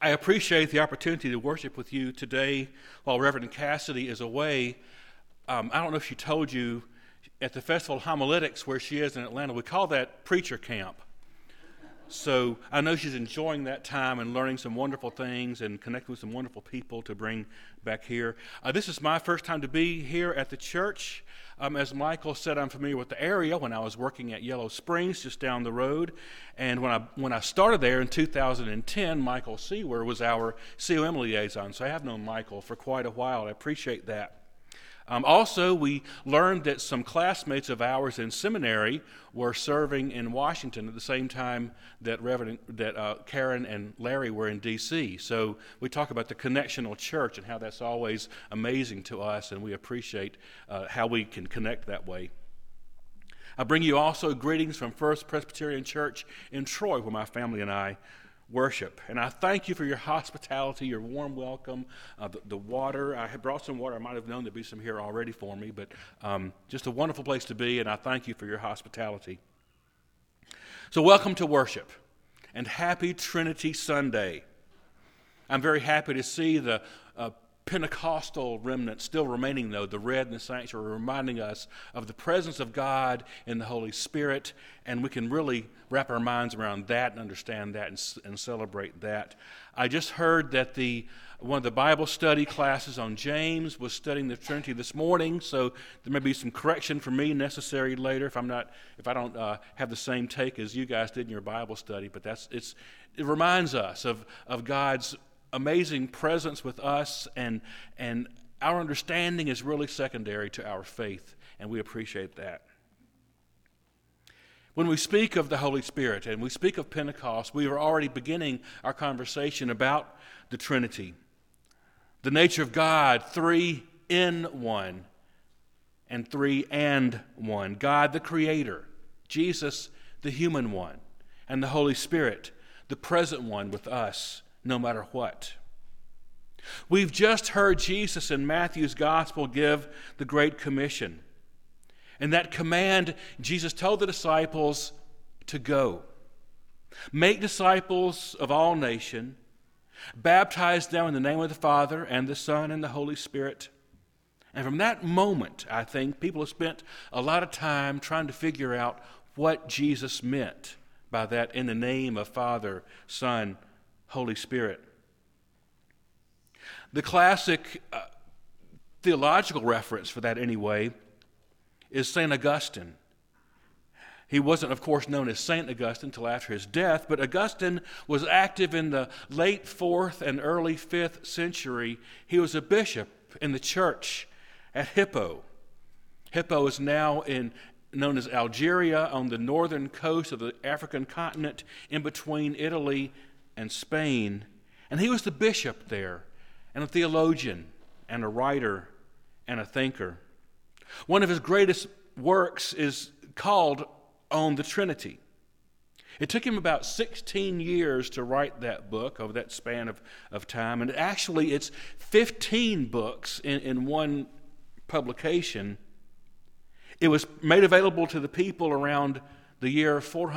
I appreciate the opportunity to worship with you today while Reverend Cassidy is away. I don't know if she told you, at the Festival of Homiletics where she is in Atlanta, we call that preacher camp. So I know she's enjoying that time and learning some wonderful things and connecting with some wonderful people to bring back here. This is my first time to be here at the church. As Michael said, I'm familiar with the area when I was working at Yellow Springs just down the road. And when I started there in 2010, Michael Seawer was our COM liaison. So I have known Michael for quite a while. I appreciate that. Also, we learned that some classmates of ours in seminary were serving in Washington at the same time that Karen and Larry were in D.C. So we talk about the connectional church and how that's always amazing to us, and we appreciate how we can connect that way. I bring you also greetings from First Presbyterian Church in Troy, where my family and I worship. And I thank you for your hospitality, your warm welcome, the water. I had brought some water. I might have known there'd be some here already for me, but just a wonderful place to be, and I thank you for your hospitality. So welcome to worship, and happy Trinity Sunday. I'm very happy to see the Pentecostal remnant still remaining, though, the red in the sanctuary, reminding us of the presence of God in the Holy Spirit, and we can really wrap our minds around that and understand that and celebrate that. I just heard that one of the Bible study classes on James was studying the Trinity this morning, so there may be some correction for me necessary later if I don't have the same take as you guys did in your Bible study. But it reminds us of God's amazing presence with us, and our understanding is really secondary to our faith, and we appreciate that. When we speak of the Holy Spirit and we speak of Pentecost, we are already beginning our conversation about the Trinity, the nature of God, three in one and three and one. God the Creator, Jesus the human one, and the Holy Spirit, the present one with us no matter what. We've just heard Jesus in Matthew's Gospel give the Great Commission. And that command, Jesus told the disciples to go. Make disciples of all nations, baptize them in the name of the Father and the Son and the Holy Spirit. And from that moment, I think, people have spent a lot of time trying to figure out what Jesus meant by that, in the name of Father, Son, Holy Spirit. The classic theological reference for that, anyway, is St. Augustine. He wasn't, of course, known as St. Augustine until after his death, but Augustine was active in the late 4th and early 5th century. He was a bishop in the church at Hippo. Hippo is now known as Algeria, on the northern coast of the African continent, in between Italy and Spain. And he was the bishop there, and a theologian, and a writer, and a thinker. One of his greatest works is called On the Trinity. It took him about 16 years to write that book over that span of time, and actually it's 15 books in one publication. It was made available to the people around the year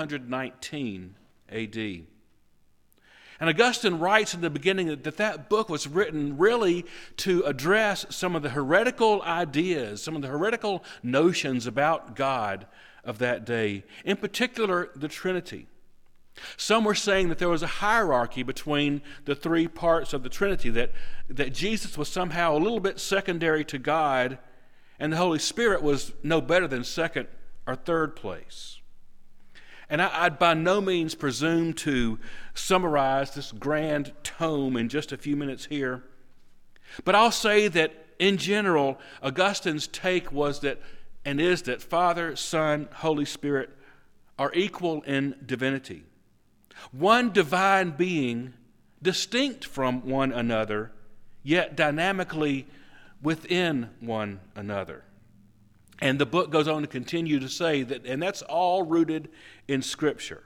419 A.D. And Augustine writes in the beginning that book was written really to address some of the heretical ideas, some of the heretical notions about God of that day, in particular the Trinity. Some were saying that there was a hierarchy between the three parts of the Trinity, that Jesus was somehow a little bit secondary to God, and the Holy Spirit was no better than second or third place. And I'd by no means presume to summarize this grand tome in just a few minutes here. But I'll say that, in general, Augustine's take was that, and is that, Father, Son, Holy Spirit are equal in divinity. One divine being, distinct from one another, yet dynamically within one another. And the book goes on to continue to say that, and that's all rooted in Scripture.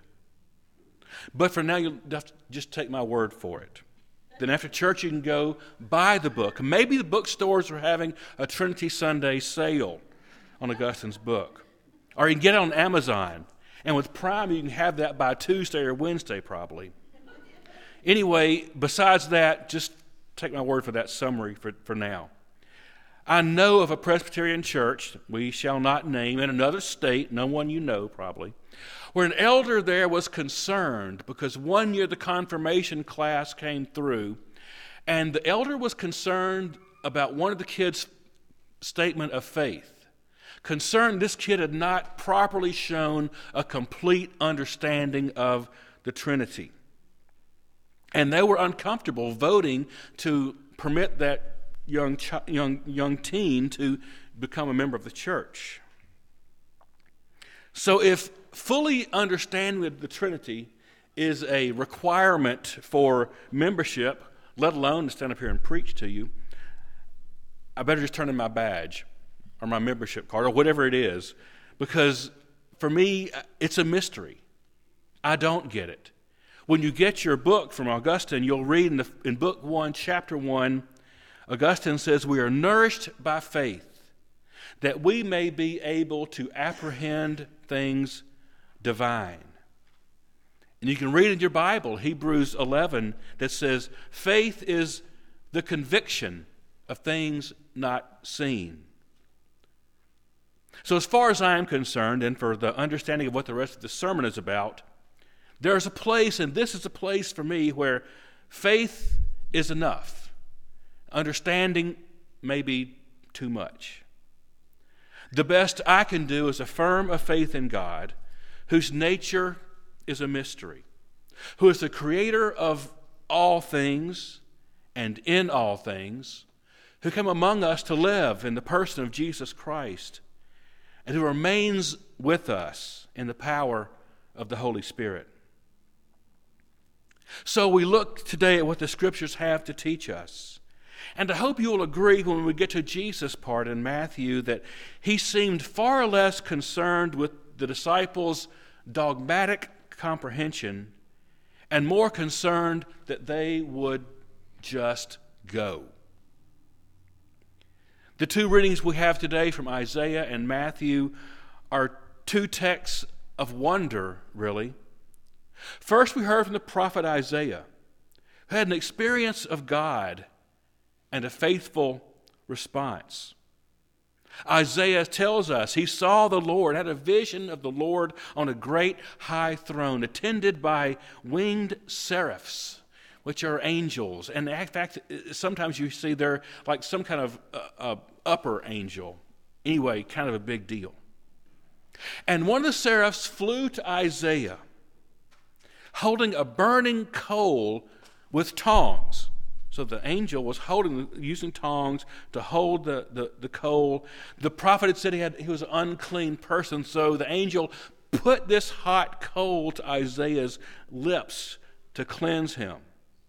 But for now, you'll have to just take my word for it. Then after church, you can go buy the book. Maybe the bookstores are having a Trinity Sunday sale on Augustine's book. Or you can get it on Amazon. And with Prime, you can have that by Tuesday or Wednesday, probably. anyway, besides that, just take my word for that summary for now. I know of a Presbyterian church, we shall not name, in another state, no one you know probably, where an elder there was concerned because one year the confirmation class came through, and the elder was concerned about one of the kids' statement of faith. Concerned this kid had not properly shown a complete understanding of the Trinity. And they were uncomfortable voting to permit that young teen to become a member of the church. So if fully understanding the Trinity is a requirement for membership, let alone to stand up here and preach to you, I better just turn in my badge or my membership card or whatever it is, because for me, it's a mystery. I don't get it. When you get your book from Augustine, you'll read in Book 1, Chapter 1, Augustine says, we are nourished by faith, that we may be able to apprehend things divine. And you can read in your Bible, Hebrews 11, that says, faith is the conviction of things not seen. So as far as I am concerned, and for the understanding of what the rest of the sermon is about, there's a place, and this is a place for me, where faith is enough. Understanding may be too much. The best I can do is affirm a faith in God, whose nature is a mystery, who is the creator of all things and in all things, who came among us to live in the person of Jesus Christ, and who remains with us in the power of the Holy Spirit. So we look today at what the Scriptures have to teach us. And I hope you will agree when we get to Jesus' part in Matthew that he seemed far less concerned with the disciples' dogmatic comprehension and more concerned that they would just go. The two readings we have today from Isaiah and Matthew are two texts of wonder, really. First, we heard from the prophet Isaiah, who had an experience of God and a faithful response. Isaiah tells us he saw the Lord, had a vision of the Lord on a great high throne, attended by winged seraphs, which are angels. And in fact, sometimes you see they're like some kind of upper angel. Anyway, kind of a big deal. And one of the seraphs flew to Isaiah, holding a burning coal with tongs. So the angel was using tongs to hold the coal. The prophet had said he was an unclean person, so the angel put this hot coal to Isaiah's lips to cleanse him.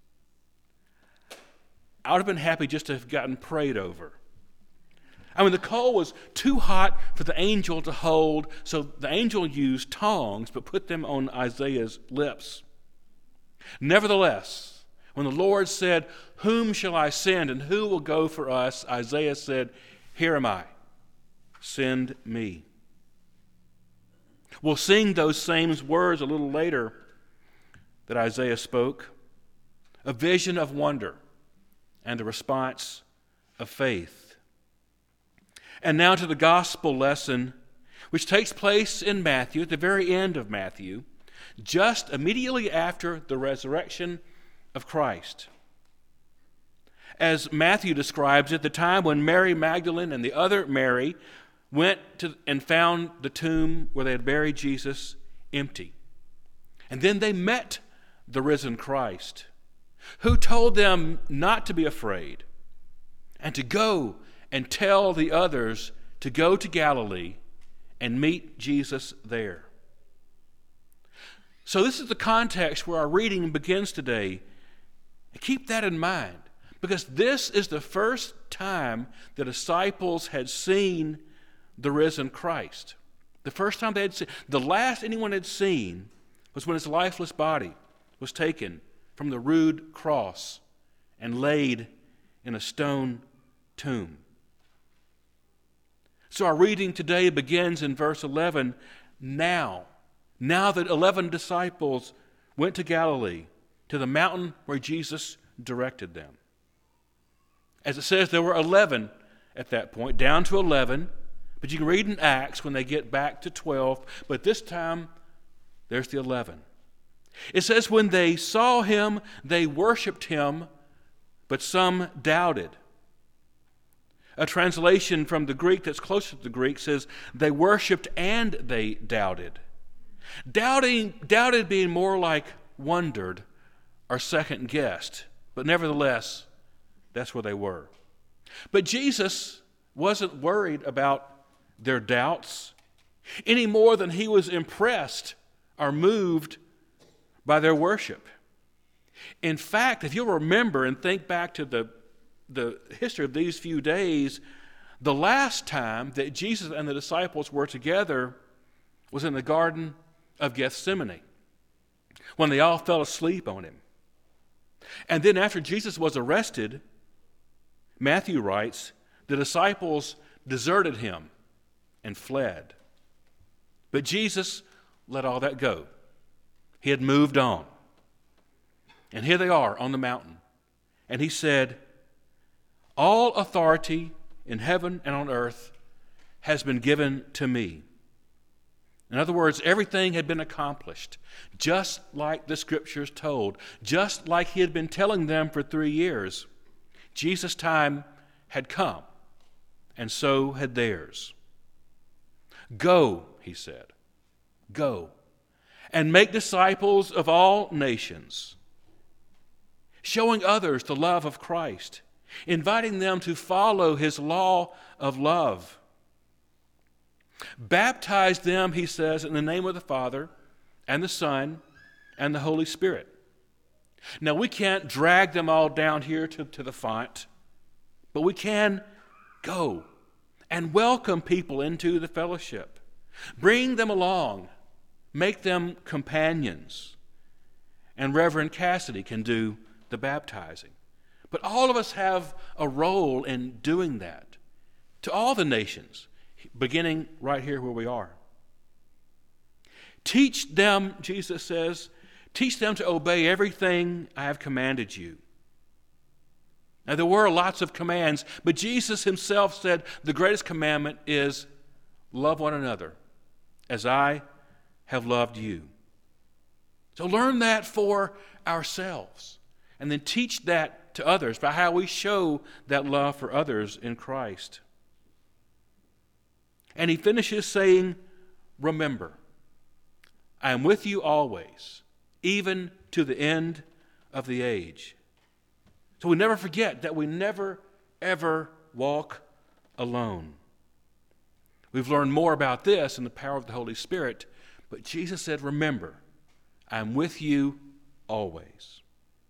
I would have been happy just to have gotten prayed over. I mean, the coal was too hot for the angel to hold, so the angel used tongs but put them on Isaiah's lips. Nevertheless, when the Lord said, "Whom shall I send, and who will go for us?" Isaiah said, "Here am I. Send me." We'll sing those same words a little later that Isaiah spoke. A vision of wonder and a response of faith. And now to the gospel lesson, which takes place in Matthew, at the very end of Matthew, just immediately after the resurrection of Christ. As Matthew describes it, the time when Mary Magdalene and the other Mary went to and found the tomb where they had buried Jesus empty. And then they met the risen Christ, who told them not to be afraid and to go and tell the others to go to Galilee and meet Jesus there. So this is the context where our reading begins today. Keep that in mind, because this is the first time the disciples had seen the risen Christ. The first time they had seen, the last anyone had seen was when his lifeless body was taken from the rude cross and laid in a stone tomb. So our reading today begins in verse 11. Now that 11 disciples went to Galilee to the mountain where Jesus directed them. As it says, there were 11 at that point, down to 11. But you can read in Acts when they get back to 12. But this time, there's the 11. It says, when they saw him, they worshiped him, but some doubted. A translation from the Greek that's closer to the Greek says, they worshiped and they doubted. Doubted being more like wondered or second-guessed. But nevertheless, that's where they were. But Jesus wasn't worried about their doubts any more than he was impressed or moved by their worship. In fact, if you'll remember and think back to the history of these few days, the last time that Jesus and the disciples were together was in the Garden of Gethsemane, when they all fell asleep on him. And then after Jesus was arrested, Matthew writes, the disciples deserted him and fled. But Jesus let all that go. He had moved on. And here they are on the mountain. And he said, all authority in heaven and on earth has been given to me. In other words, everything had been accomplished, just like the Scriptures told, just like he had been telling them for 3 years. Jesus' time had come, and so had theirs. Go, he said, go, and make disciples of all nations, showing others the love of Christ, inviting them to follow his law of love. Baptize them, he says, in the name of the Father and the Son and the Holy Spirit. Now, we can't drag them all down here to the font, but we can go and welcome people into the fellowship. Bring them along. Make them companions. And Reverend Cassidy can do the baptizing. But all of us have a role in doing that to all the nations, beginning right here where we are. Teach them, Jesus says, teach them to obey everything I have commanded you. Now, there were lots of commands, but Jesus himself said the greatest commandment is love one another as I have loved you. So learn that for ourselves, and then teach that to others by how we show that love for others in Christ. And he finishes saying, remember, I am with you always, even to the end of the age. So we never forget that we never, ever walk alone. We've learned more about this in the power of the Holy Spirit, but Jesus said, remember, I am with you always.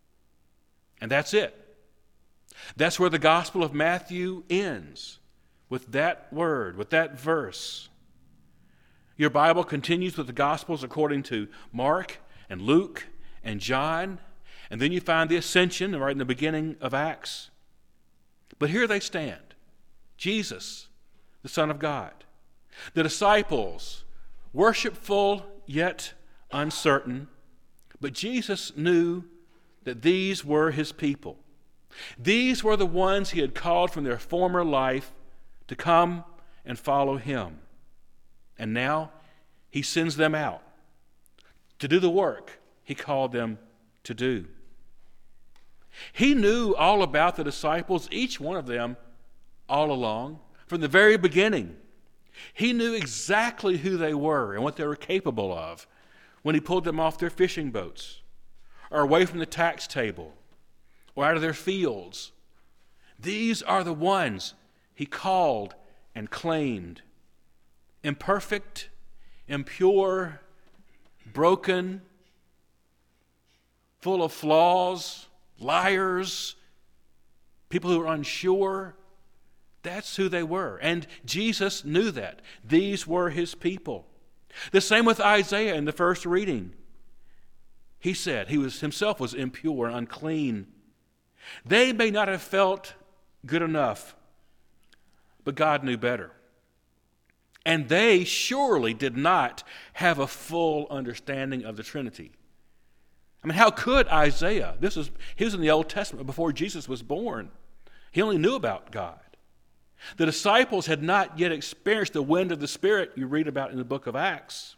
And that's it. That's where the Gospel of Matthew ends, with that word, with that verse. Your Bible continues with the Gospels according to Mark and Luke and John, and then you find the ascension right in the beginning of Acts. But here they stand, Jesus, the Son of God. The disciples, worshipful yet uncertain, but Jesus knew that these were his people. These were the ones he had called from their former life to come and follow him. And now he sends them out to do the work he called them to do. He knew all about the disciples, each one of them, all along, from the very beginning. He knew exactly who they were and what they were capable of when he pulled them off their fishing boats or away from the tax table or out of their fields. These are the ones he called and claimed. Imperfect, impure, broken, full of flaws, liars, people who are unsure. That's who they were. And Jesus knew that. These were his people. The same with Isaiah in the first reading. He said he himself was impure, unclean. They may not have felt good enough, but God knew better. And they surely did not have a full understanding of the Trinity. I mean, how could Isaiah? He was in the Old Testament before Jesus was born. He only knew about God. The disciples had not yet experienced the wind of the Spirit you read about in the book of Acts.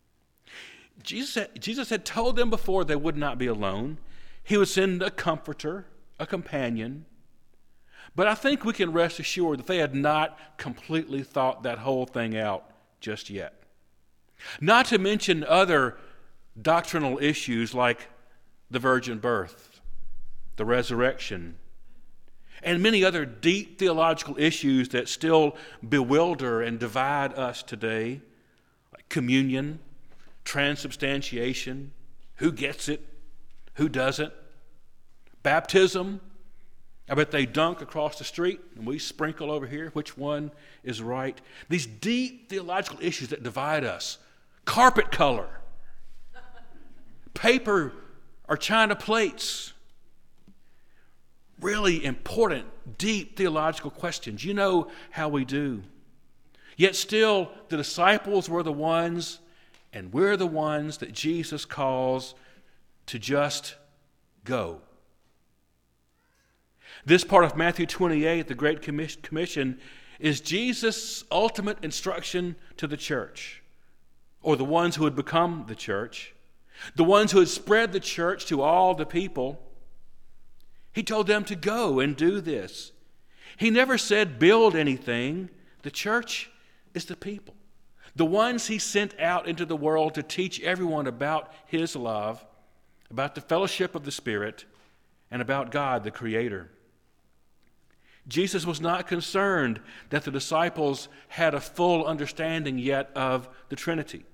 Jesus had told them before they would not be alone. He would send a comforter, a companion. But I think we can rest assured that they had not completely thought that whole thing out just yet. Not to mention other doctrinal issues like the virgin birth, the resurrection, and many other deep theological issues that still bewilder and divide us today, like communion, transubstantiation, who gets it, who doesn't, baptism. I bet they dunk across the street and we sprinkle over here. Which one is right? These deep theological issues that divide us. Carpet color, paper or china plates. Really important, deep theological questions. You know how we do. Yet still, the disciples were the ones, and we're the ones that Jesus calls to just go. This part of Matthew 28, the Great Commission, is Jesus' ultimate instruction to the church, or the ones who had become the church, the ones who had spread the church to all the people. He told them to go and do this. He never said build anything. The church is the people, the ones he sent out into the world to teach everyone about his love, about the fellowship of the Spirit, and about God, the Creator. Jesus was not concerned that the disciples had a full understanding yet of the Trinity.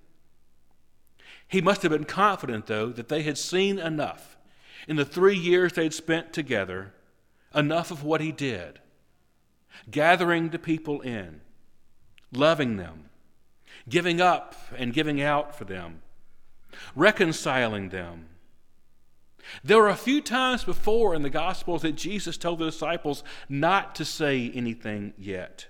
He must have been confident, though, that they had seen enough in the 3 years they'd spent together, enough of what he did, gathering the people in, loving them, giving up and giving out for them, reconciling them. There were a few times before in the Gospels that Jesus told the disciples not to say anything yet.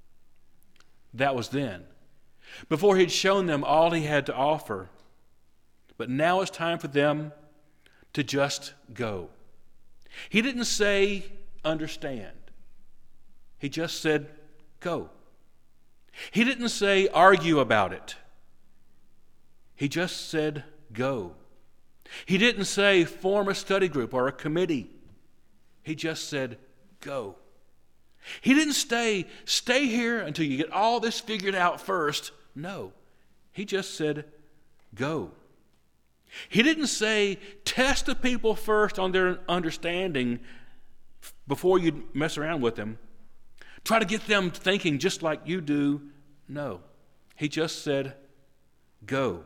That was then, before he'd shown them all he had to offer. But now it's time for them to just go. He didn't say understand. He just said go. He didn't say argue about it. He just said go. He didn't say form a study group or a committee. He just said go. He didn't stay here until you get all this figured out first. No. He just said go. He didn't say test the people first on their understanding before you mess around with them. Try to get them thinking just like you do. No. He just said go.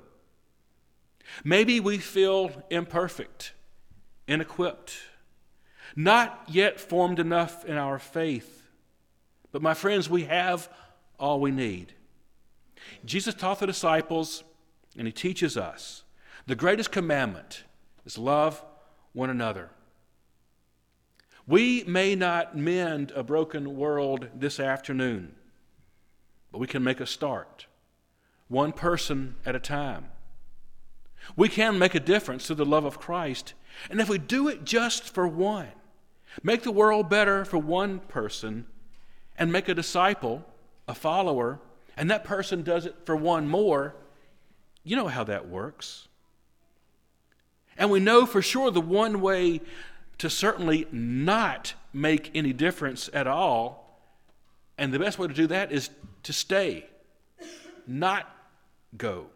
Maybe we feel imperfect, inequipped, not yet formed enough in our faith. But my friends, we have all we need. Jesus taught the disciples, and he teaches us, the greatest commandment is love one another. We may not mend a broken world this afternoon, but we can make a start, one person at a time. We can make a difference through the love of Christ, and if we do it just for one, make the world better for one person, and make a disciple, a follower, and that person does it for one more, you know how that works. And we know for sure the one way to certainly not make any difference at all, and the best way to do that is to stay, not go.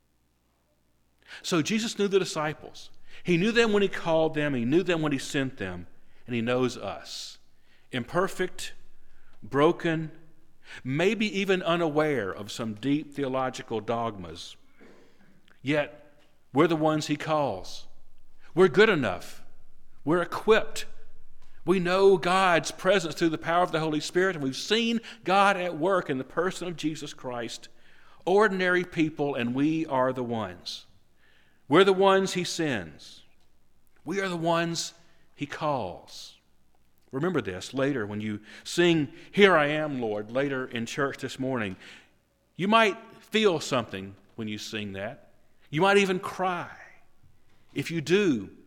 So Jesus knew the disciples. He knew them when he called them. He knew them when he sent them. And he knows us. Imperfect, broken, maybe even unaware of some deep theological dogmas. Yet, we're the ones he calls. We're good enough. We're equipped. We know God's presence through the power of the Holy Spirit, and we've seen God at work in the person of Jesus Christ. Ordinary people, and we are the ones. We're the ones he sends. We are the ones he calls. Remember this later when you sing, "Here I am, Lord," later in church this morning. You might feel something when you sing that. You might even cry. If you do,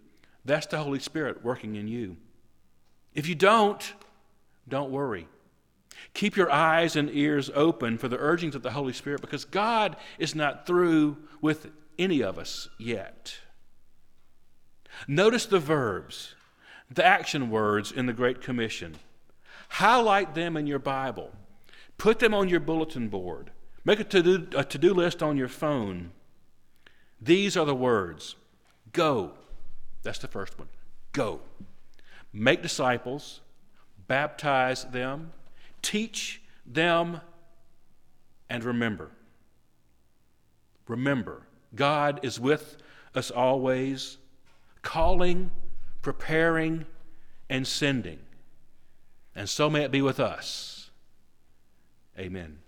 That's the Holy Spirit working in you. If you don't worry. Keep your eyes and ears open for the urgings of the Holy Spirit, because God is not through with any of us yet. Notice the verbs, the action words in the Great Commission. Highlight them in your Bible. Put them on your bulletin board. Make a to-do list on your phone. These are the words. Go. That's the first one. Go. Make disciples. Baptize them. Teach them. And remember. Remember, God is with us always, calling, preparing, and sending. And so may it be with us. Amen.